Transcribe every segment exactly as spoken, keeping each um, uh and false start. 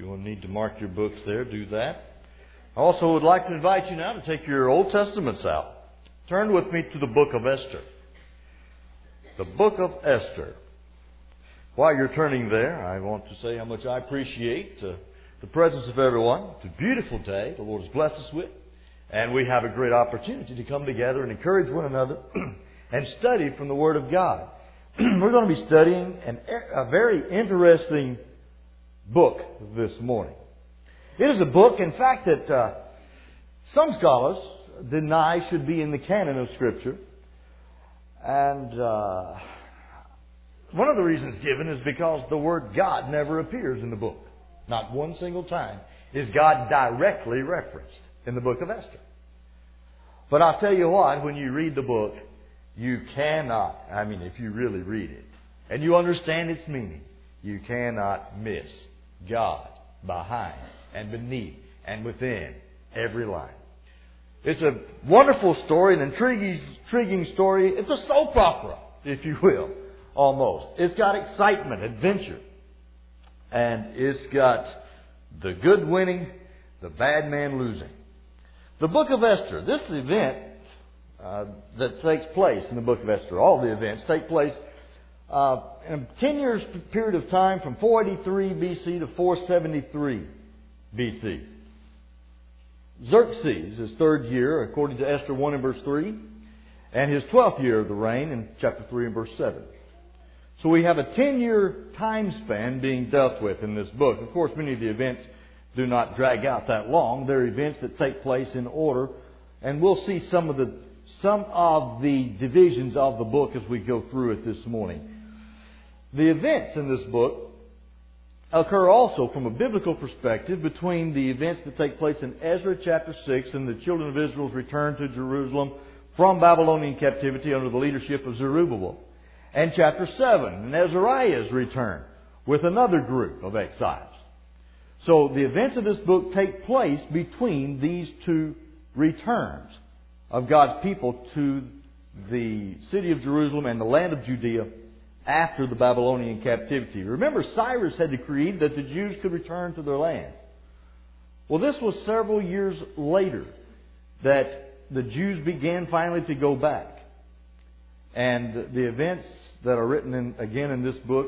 you will need to mark your books there, do that. I also would like to invite you now to take your Old Testaments out. Turn with me to the book of Esther. The book of Esther. While you're turning there, I want to say how much I appreciate uh, the presence of everyone. It's a beautiful day the Lord has blessed us with. And we have a great opportunity to come together and encourage one another and study from the Word of God. We're going to be studying an, a very interesting book this morning. It is a book, in fact, that uh, some scholars deny should be in the canon of Scripture. And uh, one of the reasons given is because the word God never appears in the book. Not one single time is God directly referenced in the book of Esther. But I'll tell you what, when you read the book, you cannot, I mean, if you really read it, and you understand its meaning, you cannot miss God behind and beneath and within every line. It's a wonderful story, an intriguing, intriguing story. It's a soap opera, if you will, almost. It's got excitement, adventure. And it's got the good winning, the bad man losing. The book of Esther, this event uh, that takes place in the book of Esther, all the events take place uh, in a ten years period of time from four eighty-three B C to four seventy-three B C. Xerxes, his third year, according to Esther one and verse three, and his twelfth year of the reign in chapter three and verse seven. So we have a ten-year time span being dealt with in this book. Of course, many of the events do not drag out that long. They're events that take place in order, and we'll see some of the some of the divisions of the book as we go through it this morning. The events in this book occur also from a biblical perspective between the events that take place in Ezra chapter six and the children of Israel's return to Jerusalem from Babylonian captivity under the leadership of Zerubbabel, and chapter seven and Azariah's return with another group of exiles. So the events of this book take place between these two returns of God's people to the city of Jerusalem and the land of Judea after the Babylonian captivity. Remember, Cyrus had decreed that the Jews could return to their land. Well, this was several years later that the Jews began finally to go back. And the events that are written in, again in this book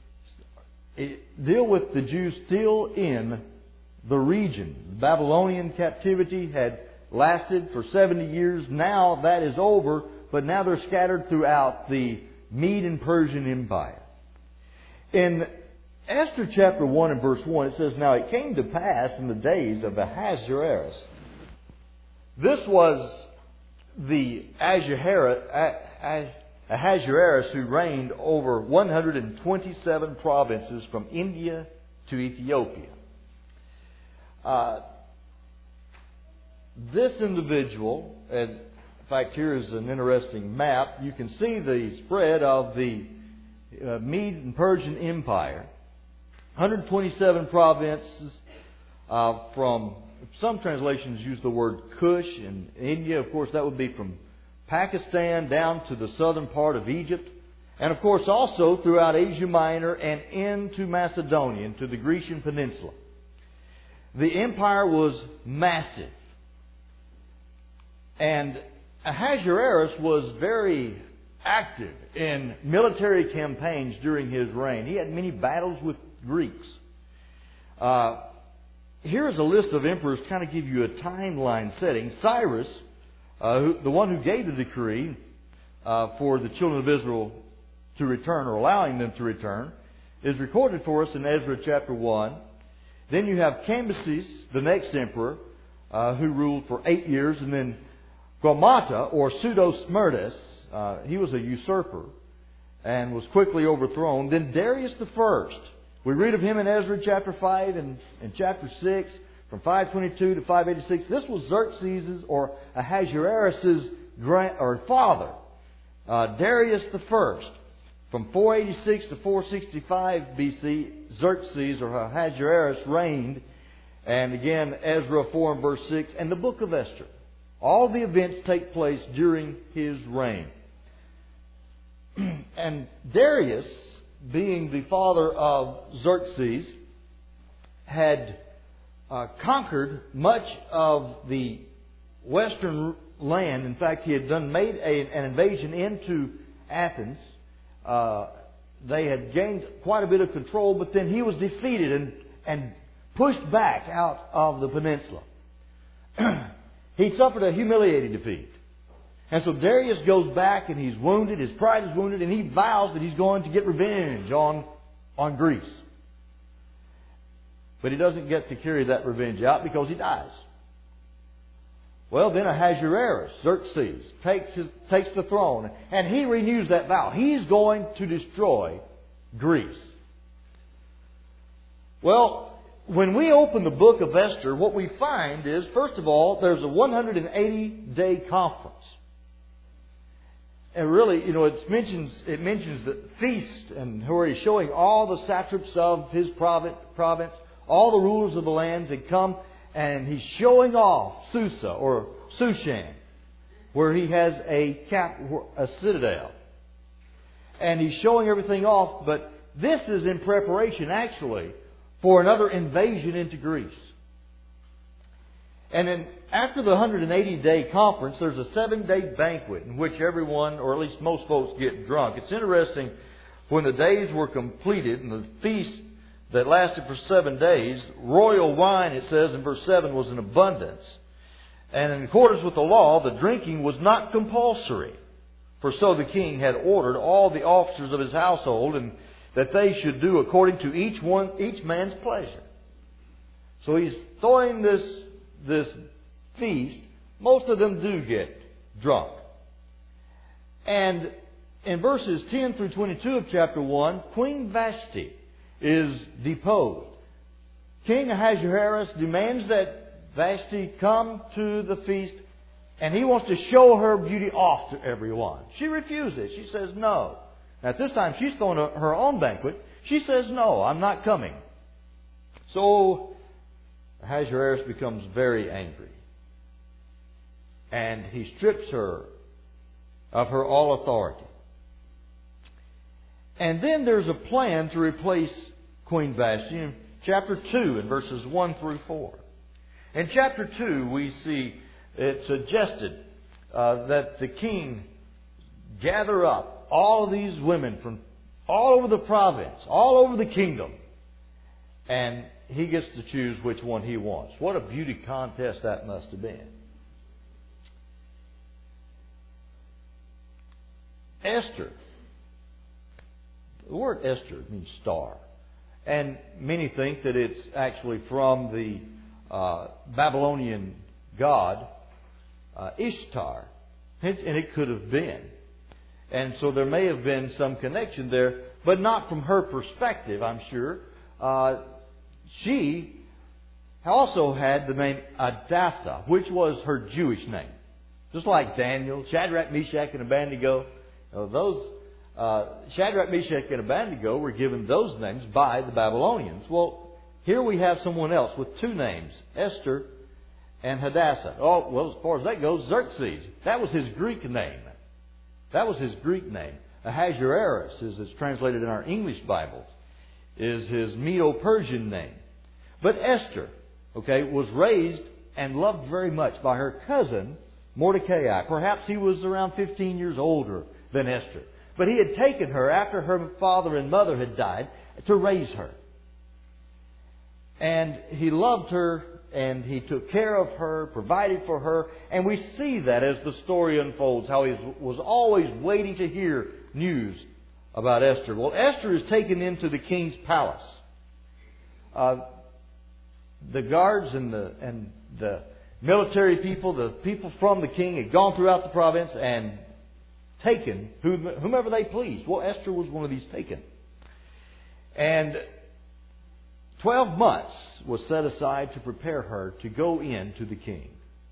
deal with the Jews still in the region. The Babylonian captivity had lasted for seventy years. Now that is over, but now they're scattered throughout the Mede and Persian Empire. In Esther chapter one and verse one, it says, "Now it came to pass in the days of Ahasuerus." This was the Ahasuerus who reigned over one hundred twenty-seven provinces from India to Ethiopia. Uh, this individual, as in fact, here is an interesting map. You can see the spread of the uh, Mede and Persian Empire. one hundred twenty-seven provinces uh, from, some translations use the word Kush in India. Of course, that would be from Pakistan down to the southern part of Egypt. And of course, also throughout Asia Minor and into Macedonia, into the Grecian Peninsula. The empire was massive. And Ahasuerus was very active in military campaigns during his reign. He had many battles with Greeks. Uh, here's a list of emperors to kind of give you a timeline setting. Cyrus, uh, who, the one who gave the decree uh, for the children of Israel to return, or allowing them to return, is recorded for us in Ezra chapter one. Then you have Cambyses, the next emperor, uh, who ruled for eight years, and then Gaumata, or Pseudo-Smerdis, uh, he was a usurper and was quickly overthrown. Then Darius the First. We read of him in Ezra chapter five and, and chapter six, from five twenty-two to five eighty-six. This was Xerxes' or Ahasuerus' grand, or father, uh, Darius the First. From four eighty-six to four sixty-five B C, Xerxes or Ahasuerus reigned. And again, Ezra four and verse six, and the book of Esther. All the events take place during his reign. And Darius, being the father of Xerxes, had uh, conquered much of the western land. In fact, he had done made a, an invasion into Athens. Uh, they had gained quite a bit of control, but then he was defeated and, and pushed back out of the peninsula. He suffered a humiliating defeat. And so Darius goes back and he's wounded, his pride is wounded, and he vows that he's going to get revenge on, on Greece. But he doesn't get to carry that revenge out because he dies. Well, then Ahasuerus, Xerxes, takes, his, takes the throne, and he renews that vow. He's going to destroy Greece. Well, when we open the book of Esther, what we find is, first of all, there's a one hundred eighty day conference. And really, you know, it mentions it mentions the feast, and where he's showing all the satraps of his province, all the rulers of the lands had come, and he's showing off Susa or Sushan, where he has a cap, a citadel, and he's showing everything off. But this is in preparation, actually, for another invasion into Greece. And then after the one hundred eighty day conference, there's a seven day banquet in which everyone, or at least most folks, get drunk. It's interesting, when the days were completed and the feast that lasted for seven days, royal wine, it says in verse seven, was in abundance. And in accordance with the law, the drinking was not compulsory. For so the king had ordered all the officers of his household, and that they should do according to each one, each man's pleasure. So he's throwing this, this feast. Most of them do get drunk. And in verses ten through twenty-two of chapter one, Queen Vashti is deposed. King Ahasuerus demands that Vashti come to the feast, and he wants to show her beauty off to everyone. She refuses. She says no. Now, at this time, she's throwing a, her own banquet. She says, no, I'm not coming. So Ahasuerus becomes very angry. And he strips her of her all authority. And then there's a plan to replace Queen Vashti in chapter two, in verses one through four. In chapter two, we see it suggested uh, that the king gather up all of these women from all over the province, all over the kingdom, and he gets to choose which one he wants. What a beauty contest that must have been. Esther. The word Esther means star. And many think that it's actually from the uh, Babylonian god uh, Ishtar. And it could have been. And so there may have been some connection there, but not from her perspective, I'm sure. Uh, she also had the name Hadassah, which was her Jewish name. Just like Daniel, Shadrach, Meshach, and Abednego. You know, those uh, Shadrach, Meshach, and Abednego were given those names by the Babylonians. Well, here we have someone else with two names, Esther and Hadassah. Oh, well, as far as that goes, Xerxes. That was his Greek name. That was his Greek name. Ahasuerus, as it's translated in our English Bibles, is his Medo-Persian name. But Esther, okay, was raised and loved very much by her cousin, Mordecai. Perhaps he was around fifteen years older than Esther. But he had taken her after her father and mother had died to raise her. And he loved her, and he took care of her, provided for her. And we see that as the story unfolds, how he was always waiting to hear news about Esther. Well, Esther is taken into the king's palace. Uh, the guards and the, and the military people, the people from the king, had gone throughout the province and taken whomever they pleased. Well, Esther was one of these taken. And twelve months was set aside to prepare her to go in to the king.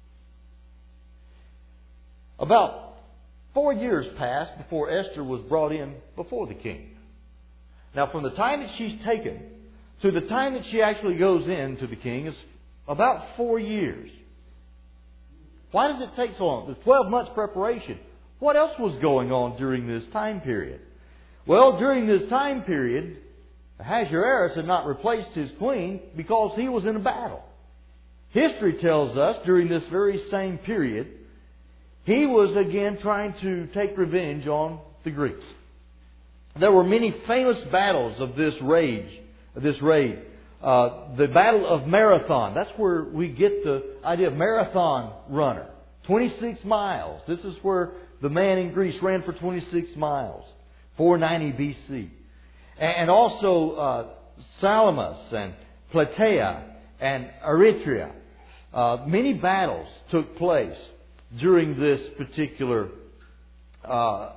About four years passed before Esther was brought in before the king. Now, from the time that she's taken to the time that she actually goes in to the king is about four years. Why does it take so long? There's twelve months preparation. What else was going on during this time period? Well, during this time period, Ahasuerus had not replaced his queen because he was in a battle. History tells us during this very same period, he was again trying to take revenge on the Greeks. There were many famous battles of this rage, of this raid. Uh, the Battle of Marathon, that's where we get the idea of marathon runner. twenty-six miles. This is where the man in Greece ran for twenty-six miles. four ninety B C. And also uh, Salamis and Plataea and Eretria. Uh, many battles took place during this particular uh,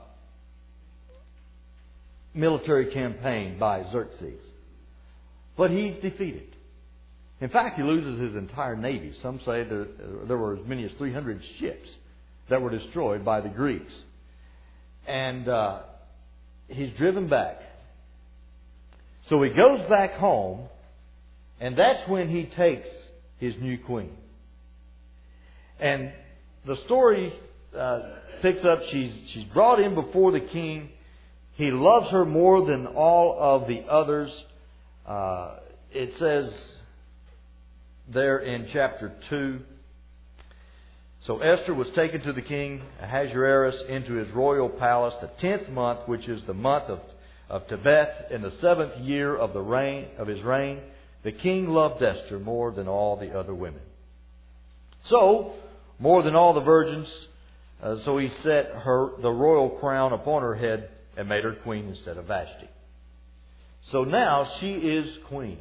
military campaign by Xerxes. But he's defeated. In fact, he loses his entire navy. Some say there, there were as many as three hundred ships that were destroyed by the Greeks. And uh, he's driven back. So he goes back home, and that's when he takes his new queen. And the story uh, picks up, she's, she's brought in before the king. He loves her more than all of the others. Uh, it says there in chapter two, so Esther was taken to the king Ahasuerus into his royal palace the tenth month, which is the month of, of Tebeth, in the seventh year of the reign of his reign. The king loved Esther more than all the other women. So, more than all the virgins, uh, so he set her the royal crown upon her head and made her queen instead of Vashti. So now she is queen.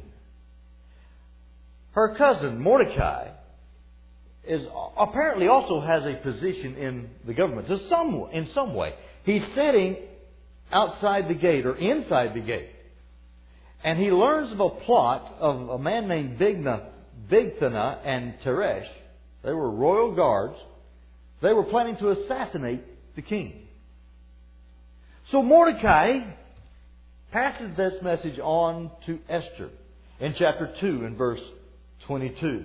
Her cousin Mordecai is apparently also has a position in the government to some, in some way. He's sitting outside the gate or inside the gate. And he learns of a plot of a man named Bigna, Bigthana and Teresh. They were royal guards. They were planning to assassinate the king. So Mordecai passes this message on to Esther in chapter two and verse twenty-two.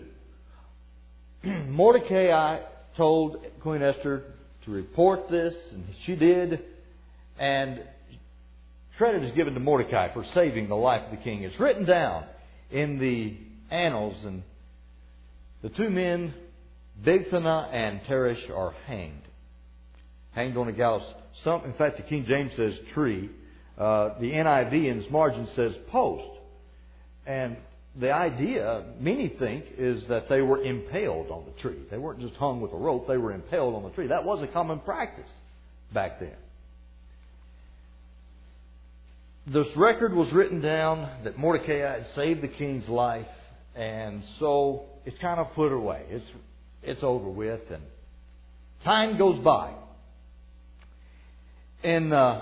Mordecai told Queen Esther to report this, and she did. And credit is given to Mordecai for saving the life of the king. It's written down in the annals, and the two men, Bigthana and Teresh, are hanged. Hanged on a gallows. Some, in fact, the King James says tree. Uh, the N I V in its margin says post. And the idea, many think, is that they were impaled on the tree. They weren't just hung with a rope, they were impaled on the tree. That was a common practice back then. This record was written down that Mordecai had saved the king's life, and so it's kind of put away. It's, it's over with, and time goes by. In uh,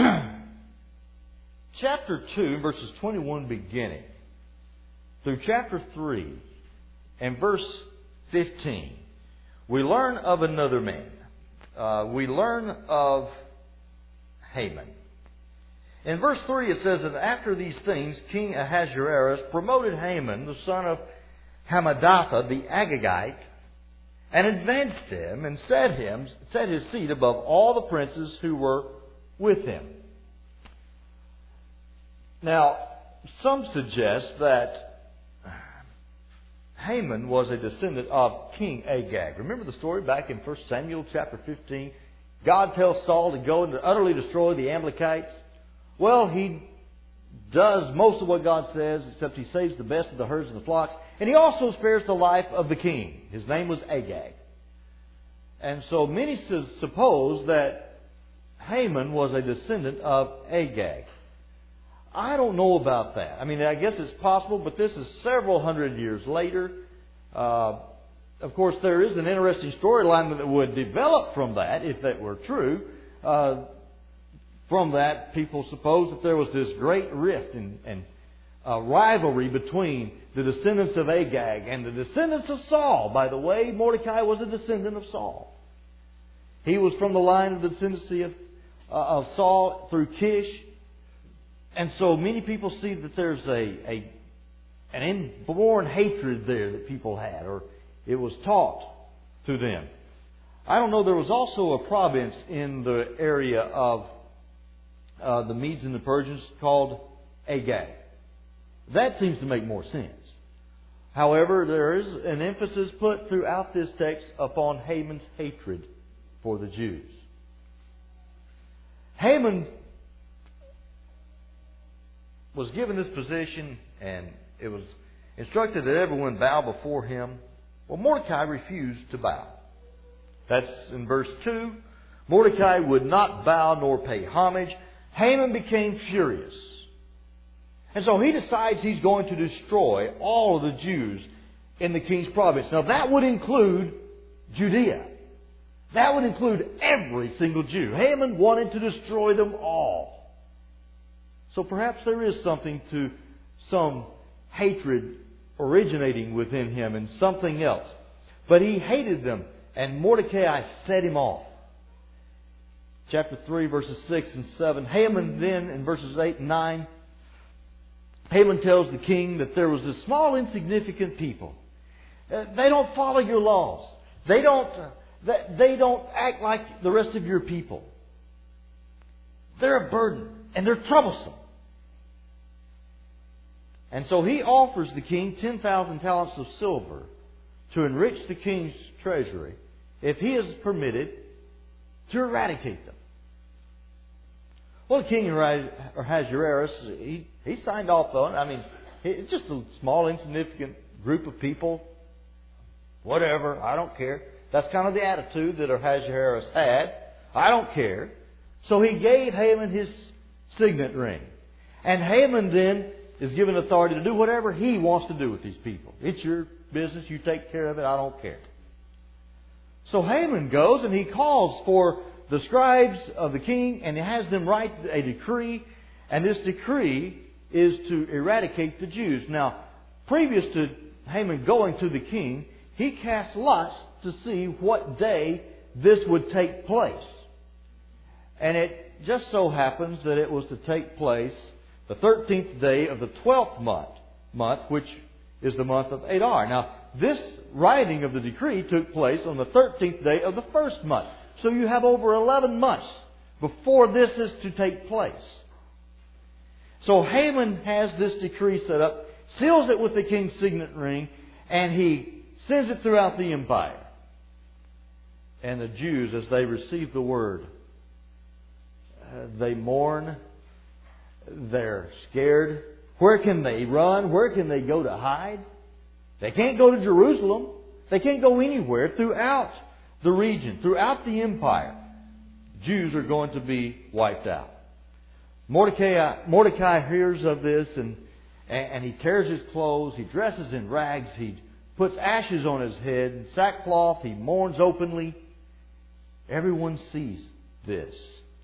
chapter two, verses twenty-one beginning, through chapter three and verse fifteen, we learn of another man. Uh, we learn of Haman. In verse three it says that after these things, King Ahasuerus promoted Haman, the son of Hammedatha, the Agagite, and advanced him and set him, set his seat above all the princes who were with him. Now, some suggest that Haman was a descendant of King Agag. Remember the story back in First Samuel chapter fifteen? God tells Saul to go and to utterly destroy the Amalekites. Well, he does most of what God says, except he saves the best of the herds and the flocks. And he also spares the life of the king. His name was Agag. And so many suppose that Haman was a descendant of Agag. I don't know about that. I mean, I guess it's possible, but this is several hundred years later. Uh, of course, there is an interesting storyline that would develop from that, if that were true. Uh, from that, people suppose that there was this great rift and, and uh, rivalry between the descendants of Agag and the descendants of Saul. By the way, Mordecai was a descendant of Saul. He was from the line of the descendancy of, uh, of Saul through Kish. And so many people see that there's a, a an inborn hatred there that people had, or it was taught to them. I don't know, there was also a province in the area of uh, the Medes and the Persians called Agag. That seems to make more sense. However, there is an emphasis put throughout this text upon Haman's hatred for the Jews. Haman was given this position, and it was instructed that everyone bow before him. Well, Mordecai refused to bow. That's in verse two. Mordecai would not bow nor pay homage. Haman became furious. And so he decides he's going to destroy all of the Jews in the king's province. Now that would include Judea. That would include every single Jew. Haman wanted to destroy them all. So perhaps there is something to some hatred originating within him and something else. But he hated them, and Mordecai set him off. Chapter three, verses six and seven. Haman then, in verses eight and nine, Haman tells the king that there was this small, insignificant people. Uh, they don't follow your laws. They don't, uh, they, they don't act like the rest of your people. They're a burden, and they're troublesome. And so he offers the king ten thousand talents of silver to enrich the king's treasury if he is permitted to eradicate them. Well, the king Ahasuerus, he, he signed off on it. I mean, it's just a small, insignificant group of people. Whatever, I don't care. That's kind of the attitude that Ahasuerus had. I don't care. So he gave Haman his signet ring. And Haman then is given authority to do whatever he wants to do with these people. It's your business. You take care of it. I don't care. So Haman goes and he calls for the scribes of the king, and he has them write a decree. And this decree is to eradicate the Jews. Now, previous to Haman going to the king, he cast lots to see what day this would take place. And it just so happens that it was to take place the thirteenth day of the twelfth month, month, which is the month of Adar. Now, this writing of the decree took place on the thirteenth day of the first month. So you have over eleven months before this is to take place. So Haman has this decree set up, seals it with the king's signet ring, and he sends it throughout the empire. And the Jews, as they receive the word, uh, they mourn. They're scared. Where can they run? Where can they go to hide? They can't go to Jerusalem. They can't go anywhere throughout the region, throughout the empire. Jews are going to be wiped out. Mordecai, Mordecai hears of this and, and he tears his clothes. He dresses in rags. He puts ashes on his head, sackcloth. He mourns openly. Everyone sees this.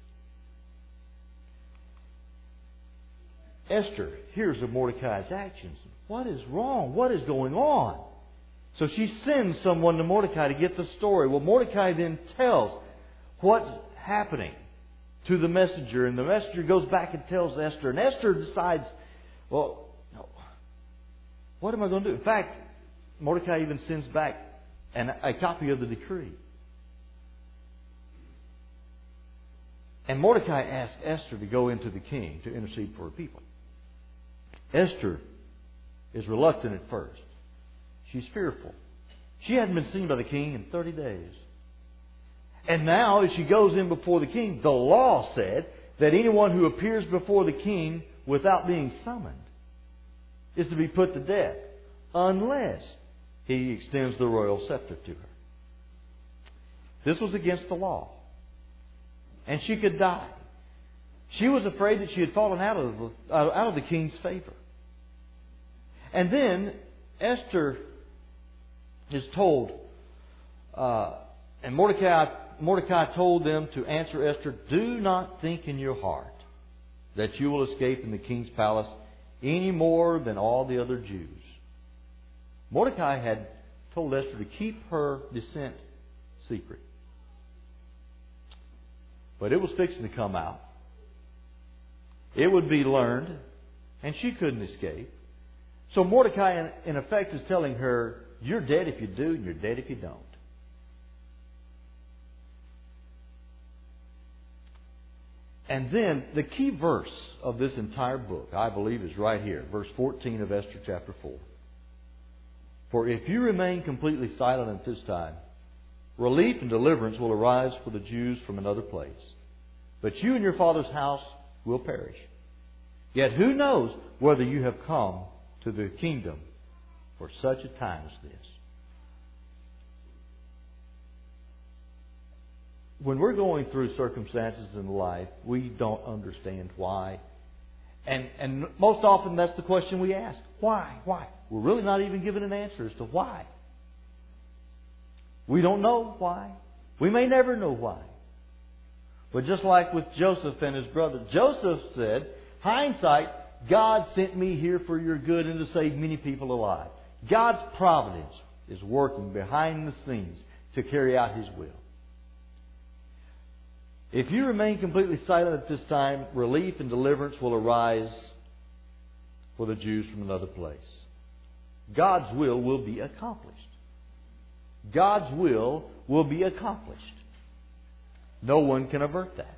Esther hears of Mordecai's actions. What is wrong? What is going on? So she sends someone to Mordecai to get the story. Well, Mordecai then tells what's happening to the messenger. And the messenger goes back and tells Esther. And Esther decides, well, what am I going to do? In fact, Mordecai even sends back an, a copy of the decree. And Mordecai asks Esther to go into the king to intercede for her people. Esther is reluctant at first. She's fearful. She hadn't been seen by the king in thirty days. And now, as she goes in before the king, the law said that anyone who appears before the king without being summoned is to be put to death, unless he extends the royal scepter to her. This was against the law. And she could die. She was afraid that she had fallen out of the, out of the king's favor. And then Esther is told, uh, and Mordecai, Mordecai told them to answer Esther, do not think in your heart that you will escape in the king's palace any more than all the other Jews. Mordecai had told Esther to keep her descent secret. But it was fixing to come out. It would be learned, and she couldn't escape. So Mordecai, in, in effect, is telling her, you're dead if you do, and you're dead if you don't. And then the key verse of this entire book, I believe, is right here. Verse fourteen of Esther chapter four. For if you remain completely silent at this time, relief and deliverance will arise for the Jews from another place. But you and your father's house will perish. Yet who knows whether you have come to the kingdom for such a time as this? When we're going through circumstances in life, we don't understand why. And, and most often that's the question we ask. Why? Why? We're really not even given an answer as to why. We don't know why. We may never know why. But just like with Joseph and his brother, Joseph said, hindsight, God sent me here for your good and to save many people alive. God's providence is working behind the scenes to carry out His will. If you remain completely silent at this time, relief and deliverance will arise for the Jews from another place. God's will will be accomplished. God's will will be accomplished. No one can avert that.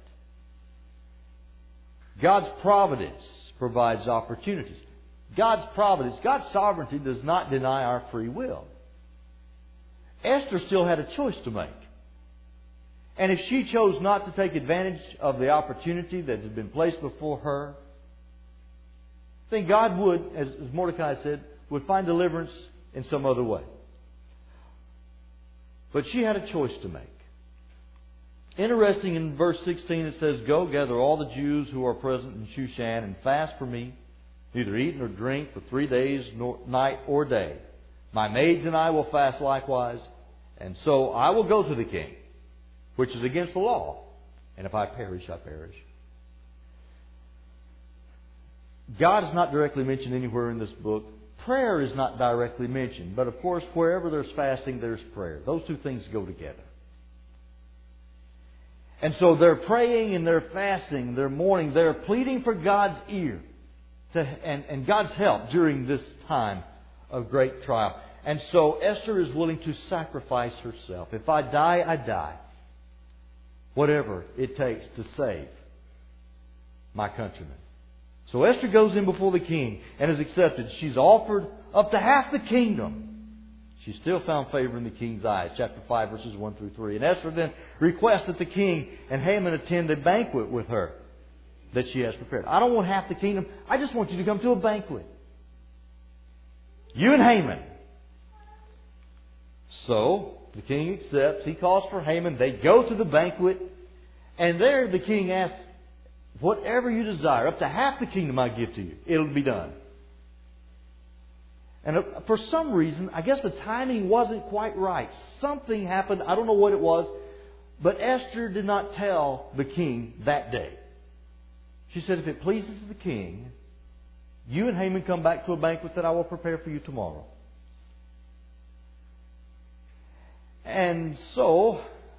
God's providence provides opportunities. God's providence, God's sovereignty does not deny our free will. Esther still had a choice to make. And if she chose not to take advantage of the opportunity that had been placed before her, then God would, as Mordecai said, would find deliverance in some other way. But she had a choice to make. Interesting, in verse sixteen it says, Go, gather all the Jews who are present in Shushan and fast for me, neither eat nor drink for three days, nor night or day. My maids and I will fast likewise, and so I will go to the king, which is against the law. And if I perish, I perish. God is not directly mentioned anywhere in this book. Prayer is not directly mentioned. But of course, wherever there's fasting, there's prayer. Those two things go together. And so they're praying and they're fasting, they're mourning, they're pleading for God's ear to, and, and God's help during this time of great trial. And so Esther is willing to sacrifice herself. If I die, I die. Whatever it takes to save my countrymen. So Esther goes in before the king and is accepted. She's offered up to half the kingdom. She still found favor in the king's eyes. Chapter five, verses one through three. And Esther then requests that the king and Haman attend a banquet with her that she has prepared. I don't want half the kingdom. I just want you to come to a banquet. You and Haman. So the king accepts. He calls for Haman. They go to the banquet. And there the king asks, whatever you desire, up to half the kingdom I give to you, it'll be done. And for some reason, I guess the timing wasn't quite right. Something happened. I don't know what it was. But Esther did not tell the king that day. She said, if it pleases the king, you and Haman come back to a banquet that I will prepare for you tomorrow. And so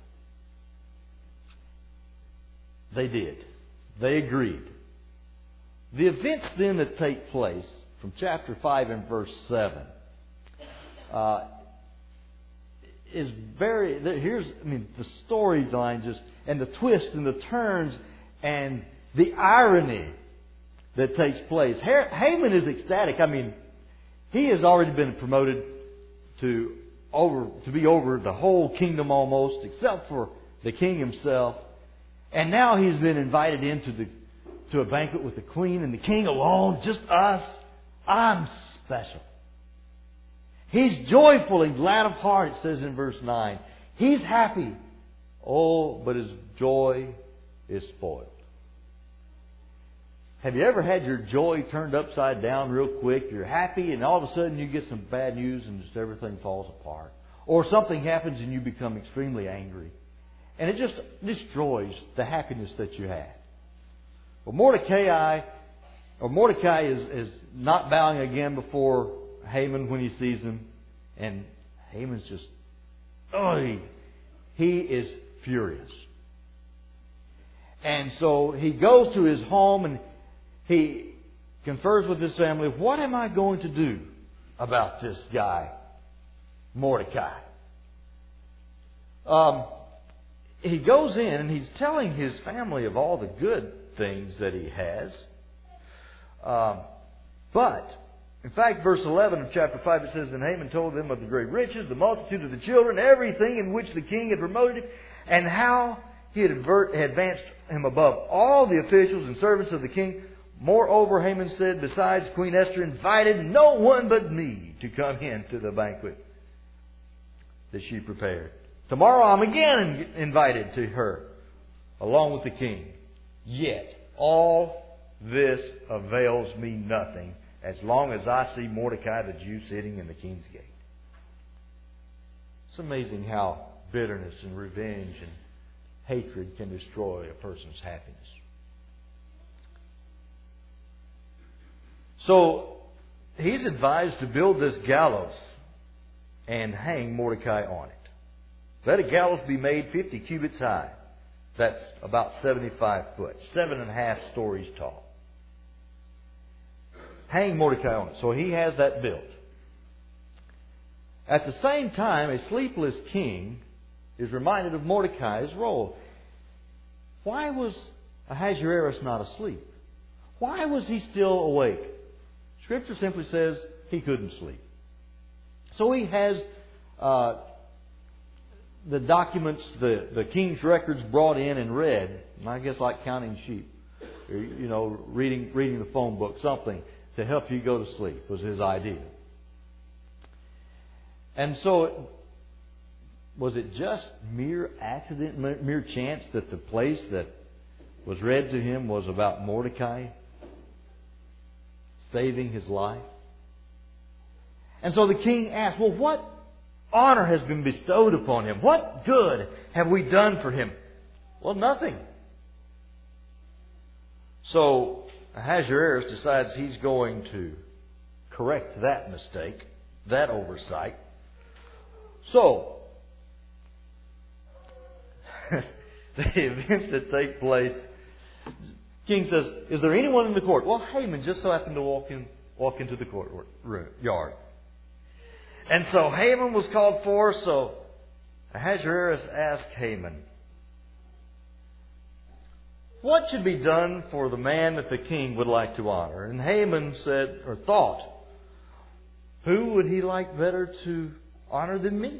they did. They agreed. The events then that take place from chapter five and verse seven uh, is very... Here's, I mean, the storyline just... And the twists and the turns and the irony that takes place. Haman is ecstatic. I mean, he has already been promoted to over to be over the whole kingdom almost, except for the king himself. And now he's been invited into the to a banquet with the queen and the king alone, just us. I'm special. He's joyful and glad of heart, it says in verse nine. He's happy. Oh, but his joy is spoiled. Have you ever had your joy turned upside down real quick? You're happy and all of a sudden you get some bad news and just everything falls apart. Or something happens and you become extremely angry. And it just destroys the happiness that you had. Well, Mordecai, or Mordecai is, is not bowing again before Haman when he sees him. And Haman's just, oh, he, he is furious. And so he goes to his home and he confers with his family, what am I going to do about this guy, Mordecai? Um, he goes in and he's telling his family of all the good things that he has. Um, but, in fact, verse eleven of chapter five, it says, "And Haman told them of the great riches, the multitude of the children, everything in which the king had promoted him, and how he had advanced him above all the officials and servants of the king. Moreover, Haman said, besides, Queen Esther invited no one but me to come in to the banquet that she prepared. Tomorrow I'm again invited to her, along with the king. Yet all this avails me nothing, as long as I see Mordecai the Jew sitting in the king's gate." It's amazing how bitterness and revenge and hatred can destroy a person's happiness. So he's advised to build this gallows and hang Mordecai on it. Let a gallows be made fifty cubits high. That's about seventy-five foot, seven and a half stories tall. Hang Mordecai on it. So he has that built. At the same time, a sleepless king is reminded of Mordecai's role. Why was Ahasuerus not asleep? Why was he still awake? Scripture simply says he couldn't sleep. So he has uh, the documents, the, the king's records brought in and read. And I guess like counting sheep. Or, you know, reading, reading the phone book, something to help you go to sleep was his idea. And so, was it just mere accident, mere chance that the place that was read to him was about Mordecai saving his life? And so the king asked, well, what honor has been bestowed upon him? What good have we done for him? Well, nothing. So Ahasuerus decides he's going to correct that mistake, that oversight. So, the events that take place, king says, "Is there anyone in the court?" Well, Haman just so happened to walk in, walk into the court room, yard. And so Haman was called for. So Ahasuerus asked Haman, what should be done for the man that the king would like to honor? And Haman said, or thought, who would he like better to honor than me?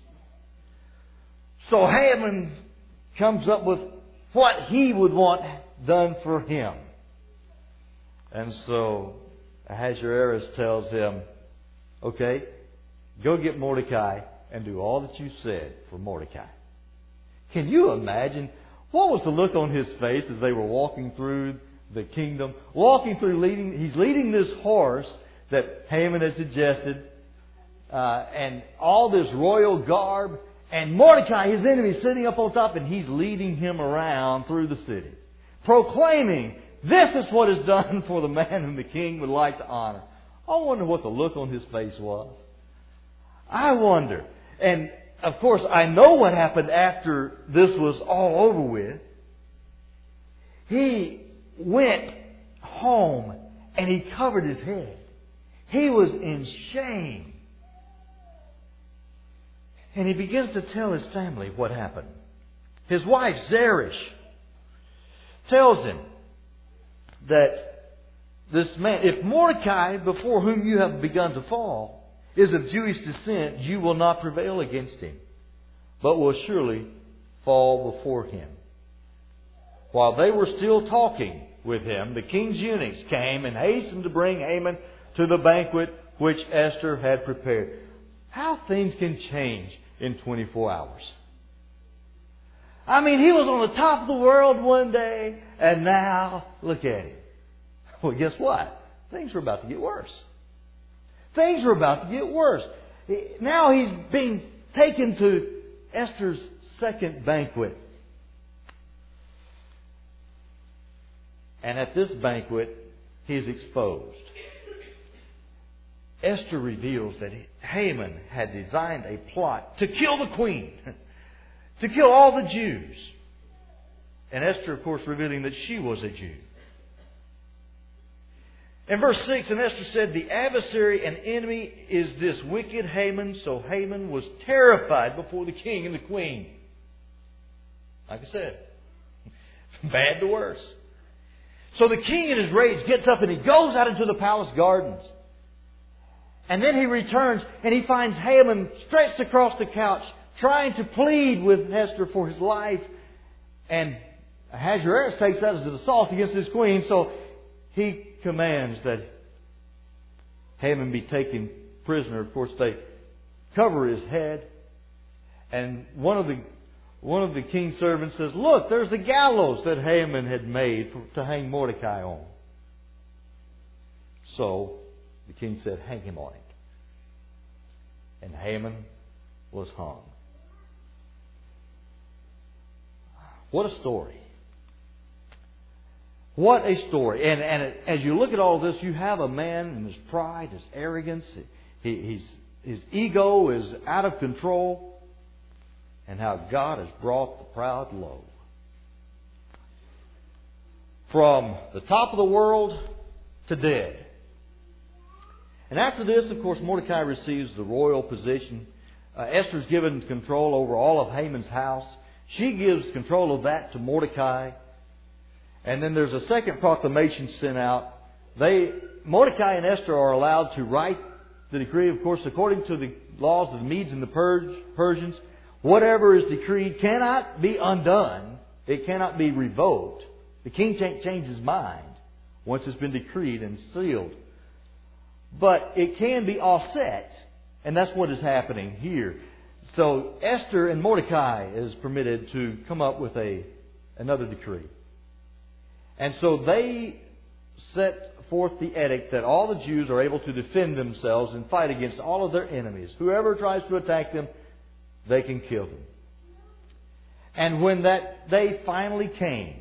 So Haman comes up with what he would want done for him. And so Ahasuerus tells him, okay, go get Mordecai and do all that you said for Mordecai. Can you imagine what was the look on his face as they were walking through the kingdom? Walking through, leading, he's leading this horse that Haman had suggested, uh, and all this royal garb, and Mordecai, his enemy, sitting up on top, and he's leading him around through the city, proclaiming, this is what is done for the man whom the king would like to honor. I wonder what the look on his face was. I wonder. And of course, I know what happened after this was all over with. He went home and he covered his head. He was in shame. And he begins to tell his family what happened. His wife, Zeresh, tells him that this man, if Mordecai, before whom you have begun to fall, is of Jewish descent, you will not prevail against him, but will surely fall before him. While they were still talking with him, the king's eunuchs came and hastened to bring Haman to the banquet which Esther had prepared. How things can change in twenty-four hours. I mean, he was on the top of the world one day, and now, look at him. Well, guess what? Things are about to get worse. Things are about to get worse. Now he's being taken to Esther's second banquet. And at this banquet, he's exposed. Esther reveals that Haman had designed a plot to kill the queen, to kill all the Jews. And Esther, of course, revealing that she was a Jew. In verse six, and Esther said, the adversary and enemy is this wicked Haman. So Haman was terrified before the king and the queen. Like I said, bad to worse. So the king in his rage gets up and he goes out into the palace gardens. And then he returns and he finds Haman stretched across the couch, trying to plead with Esther for his life. And Ahasuerus takes that as an assault against his queen, so he commands that Haman be taken prisoner. Of course, they cover his head. And one of the one of the king's servants says, "Look, there's the gallows that Haman had made for, to hang Mordecai on." So the king said, "Hang him on it." And Haman was hung. What a story. What a story. And, and as you look at all this, you have a man in his pride, his arrogance, he, he's, his ego is out of control, and how God has brought the proud low. From the top of the world to dead. And after this, of course, Mordecai receives the royal position. Uh, Esther's given control over all of Haman's house. She gives control of that to Mordecai. And then there's a second proclamation sent out. They, Mordecai and Esther are allowed to write the decree, of course, according to the laws of the Medes and the Persians. Whatever is decreed cannot be undone. It cannot be revoked. The king can't change his mind once it's been decreed and sealed. But it can be offset. And that's what is happening here. So Esther and Mordecai is permitted to come up with a another decree. And so they set forth the edict that all the Jews are able to defend themselves and fight against all of their enemies. Whoever tries to attack them, they can kill them. And when that day finally came,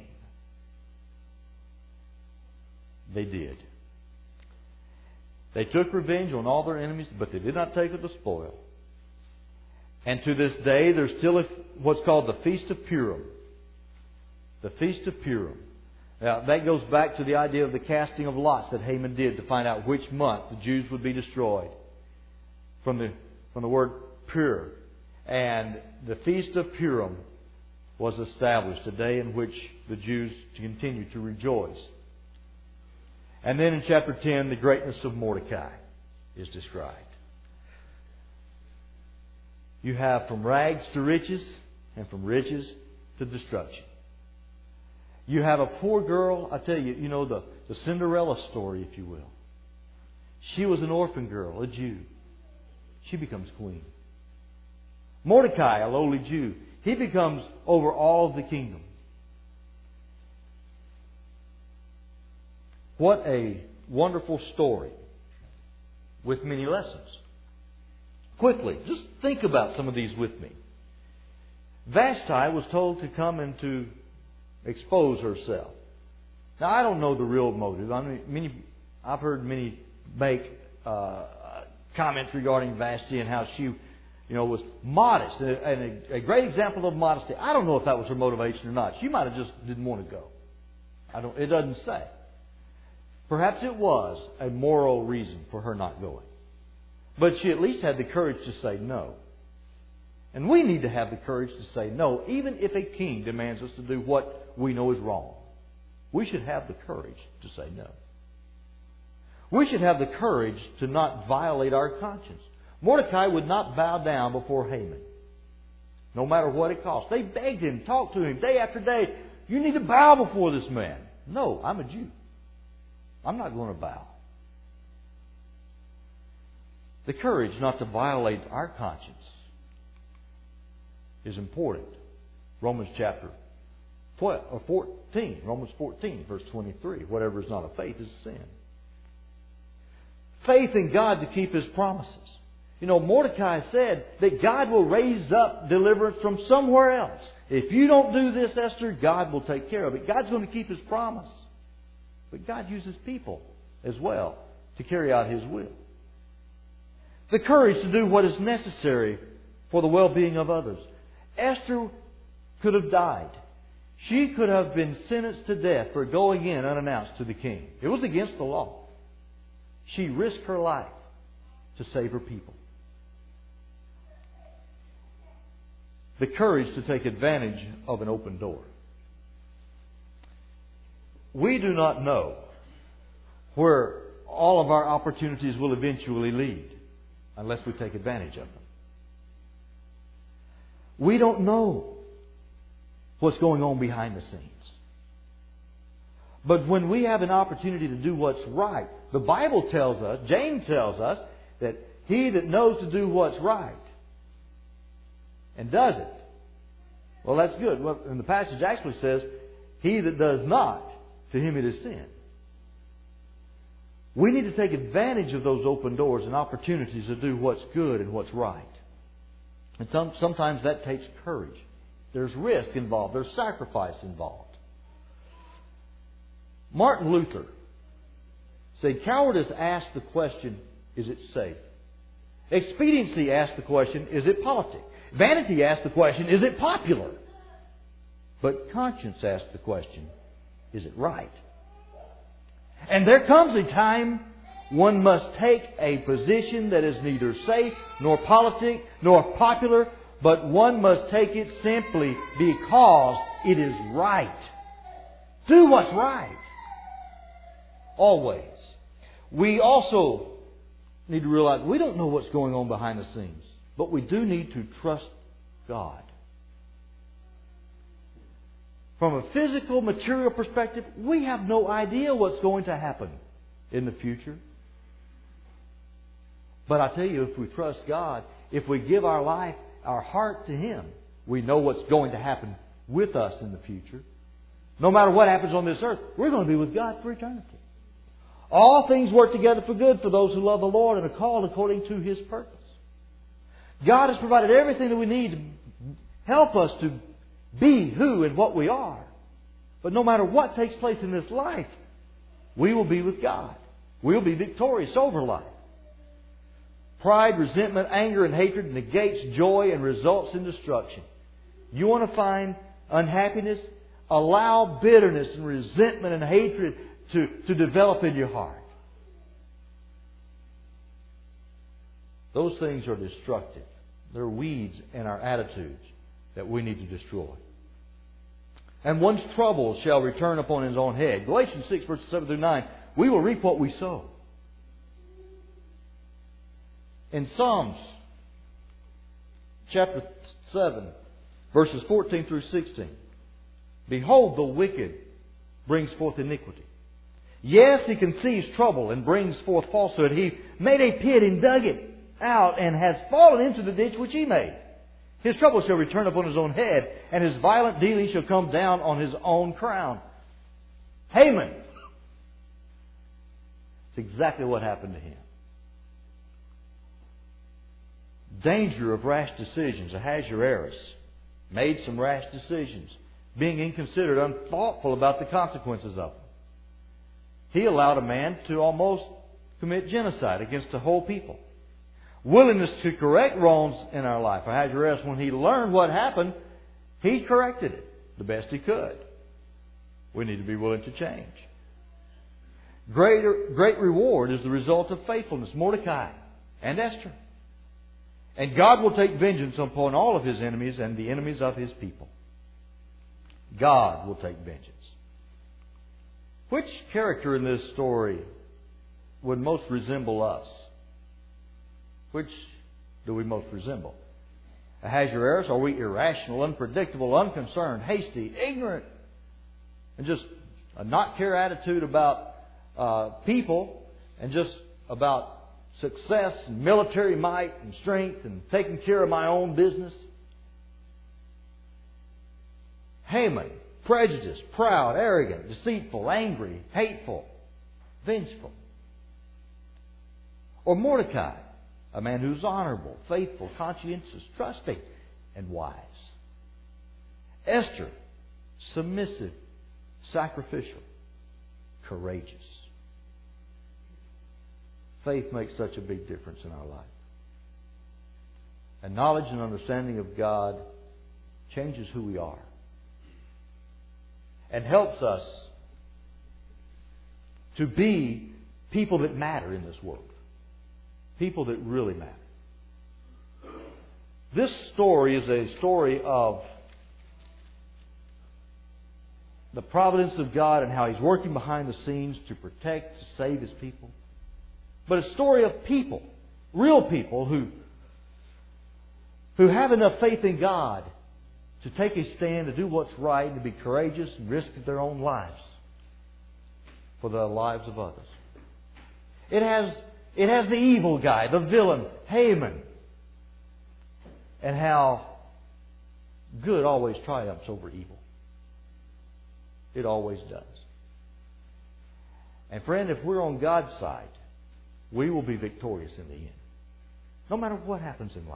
they did. They took revenge on all their enemies, but they did not take of the spoil. And to this day, there's still a, what's called the Feast of Purim. The Feast of Purim. Now, that goes back to the idea of the casting of lots that Haman did to find out which month the Jews would be destroyed. From the, from the word pure. And the Feast of Purim was established, a day in which the Jews continue to rejoice. And then in chapter ten, the greatness of Mordecai is described. You have from rags to riches, and from riches to destruction. You have a poor girl, I tell you, you know, the, the Cinderella story, if you will. She was an orphan girl, a Jew. She becomes queen. Mordecai, a lowly Jew, he becomes over all of the kingdom. What a wonderful story with many lessons. Quickly, just think about some of these with me. Vashti was told to come and to expose herself. Now, I don't know the real motive. I mean, many, I've heard many make uh, comments regarding Vashti and how she, you know, was modest and a, a great example of modesty. I don't know if that was her motivation or not. She might have just didn't want to go. I don't. It doesn't say. Perhaps it was a moral reason for her not going. But she at least had the courage to say no. And we need to have the courage to say no, even if a king demands us to do what we know is wrong. We should have the courage to say no. We should have the courage to not violate our conscience. Mordecai would not bow down before Haman, no matter what it cost. They begged him, talked to him day after day. You need to bow before this man. No, I'm a Jew. I'm not going to bow. The courage not to violate our conscience is important. Romans chapter twelve, or fourteen, Romans fourteen, verse twenty-three. Whatever is not of faith is sin. Faith in God to keep His promises. You know, Mordecai said that God will raise up deliverance from somewhere else. If you don't do this, Esther, God will take care of it. God's going to keep His promise. But God uses people as well to carry out His will. The courage to do what is necessary for the well-being of others. Esther could have died. She could have been sentenced to death for going in unannounced to the king. It was against the law. She risked her life to save her people. The courage to take advantage of an open door. we do not know where all of our opportunities will eventually lead unless we take advantage of them. We don't know what's going on behind the scenes. But when we have an opportunity to do what's right, the Bible tells us, James tells us, that he that knows to do what's right and does it, well, that's good. Well, and the passage actually says, he that does not, to him it is sin. We need to take advantage of those open doors and opportunities to do what's good and what's right. And some, sometimes that takes courage. There's risk involved. There's sacrifice involved. Martin Luther said, cowardice asks the question, is it safe? Expediency asks the question, is it politic? Vanity asks the question, is it popular? But conscience asks the question, is it right? And there comes a time one must take a position that is neither safe, nor politic, nor popular, but one must take it simply because it is right. Do what's right. Always. We also need to realize we don't know what's going on behind the scenes, but we do need to trust God. From a physical, material perspective, we have no idea what's going to happen in the future. But I tell you, if we trust God, if we give our life, our heart to Him, we know what's going to happen with us in the future. No matter what happens on this earth, we're going to be with God for eternity. All things work together for good for those who love the Lord and are called according to His purpose. God has provided everything that we need to help us to be who and what we are. But no matter what takes place in this life, we will be with God. We'll be victorious over life. Pride, resentment, anger, and hatred negates joy and results in destruction. You want to find unhappiness? Allow bitterness and resentment and hatred to, to develop in your heart. Those things are destructive. They're weeds in our attitudes that we need to destroy. And one's trouble shall return upon his own head. Galatians six, verses seven through nine. We will reap what we sow. In Psalms chapter seven, verses fourteen through sixteen. Behold, the wicked brings forth iniquity. Yes, he conceives trouble and brings forth falsehood. He made a pit and dug it out and has fallen into the ditch which he made. His trouble shall return upon his own head, and his violent dealing shall come down on his own crown. Haman. It's exactly what happened to him. Danger of rash decisions. Ahasuerus made some rash decisions, being inconsiderate, unthoughtful about the consequences of them. He allowed a man to almost commit genocide against a whole people. Willingness to correct wrongs in our life. Ahasuerus, when he learned what happened, he corrected it the best he could. We need to be willing to change. Greater, great reward is the result of faithfulness. Mordecai and Esther. And God will take vengeance upon all of His enemies and the enemies of His people. God will take vengeance. Which character in this story would most resemble us? Which do we most resemble? Ahasuerus, are we irrational, unpredictable, unconcerned, hasty, ignorant, and just a not care attitude about uh, people and just about success and military might and strength and taking care of my own business? Haman, prejudiced, proud, arrogant, deceitful, angry, hateful, vengeful. Or Mordecai, a man who's honorable, faithful, conscientious, trusting, and wise. Esther, submissive, sacrificial, courageous. Faith makes such a big difference in our life. And knowledge and understanding of God changes who we are and helps us to be people that matter in this world. People that really matter. This story is a story of the providence of God and how He's working behind the scenes to protect, to save His people. But a story of people, real people who, who have enough faith in God to take a stand, to do what's right, and to be courageous and risk their own lives for the lives of others. It has, it has the evil guy, the villain, Haman, and how good always triumphs over evil. It always does. And friend, if we're on God's side, we will be victorious in the end. No matter what happens in life.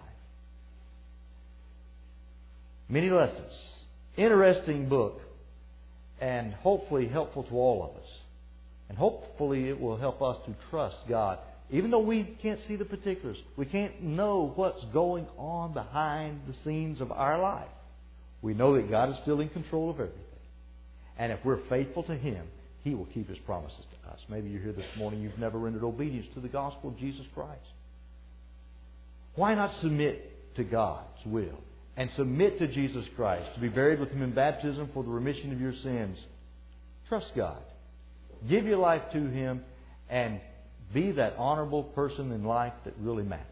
Many lessons. Interesting book. And hopefully helpful to all of us. And hopefully it will help us to trust God. Even though we can't see the particulars. We can't know what's going on behind the scenes of our life. We know that God is still in control of everything. And if we're faithful to Him, He will keep His promises to us. Maybe you're here this morning, you've never rendered obedience to the gospel of Jesus Christ. Why not submit to God's will and submit to Jesus Christ to be buried with Him in baptism for the remission of your sins? Trust God. Give your life to Him and be that honorable person in life that really matters.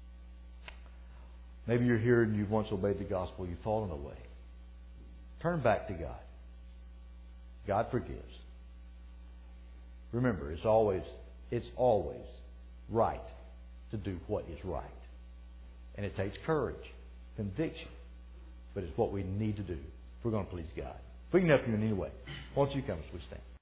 Maybe you're here and you've once obeyed the gospel, you've fallen away. Turn back to God. God forgives. Remember, it's always, it's always right to do what is right. And it takes courage, conviction, but it's what we need to do if we're going to please God. If we can help you in any way, won't you come as we stand?